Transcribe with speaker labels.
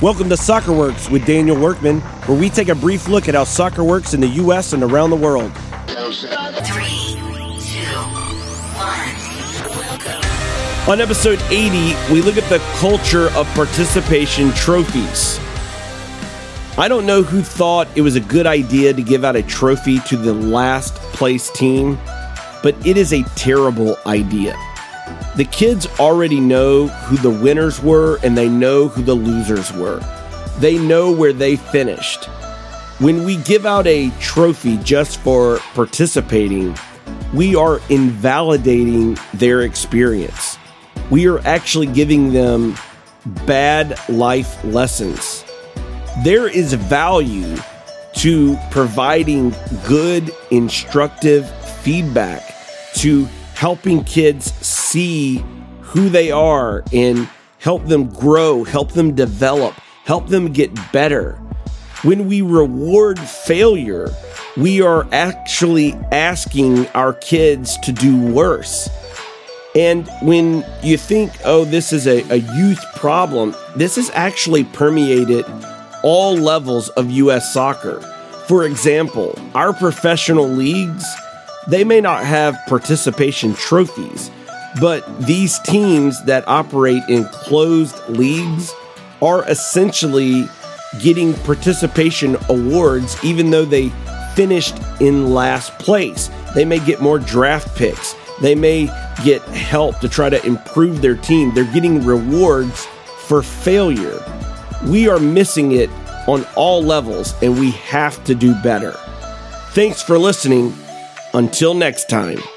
Speaker 1: Welcome to Soccer Works with Daniel Workman, where we take a brief look at how soccer works in the U.S. and around the world.
Speaker 2: 3, 2, 1.
Speaker 1: On episode 80, we look at the culture of participation trophies. I don't know who thought it was a good idea to give out a trophy to the last place team, but it is a terrible idea. The kids already know who the winners were and they know who the losers were. They know where they finished. When we give out a trophy just for participating, we are invalidating their experience. We are actually giving them bad life lessons. There is value to providing good, instructive feedback, to helping kids see who they are and help them grow, help them develop, help them get better. When we reward failure, we are actually asking our kids to do worse. And when you think, oh, this is a youth problem, this is actually permeated all levels of U.S. soccer. For example, our professional leagues, they may not have participation trophies, but these teams that operate in closed leagues are essentially getting participation awards even though they finished in last place. They may get more draft picks. They may get help to try to improve their team. They're getting rewards for failure. We are missing it on all levels, and we have to do better. Thanks for listening. Until next time.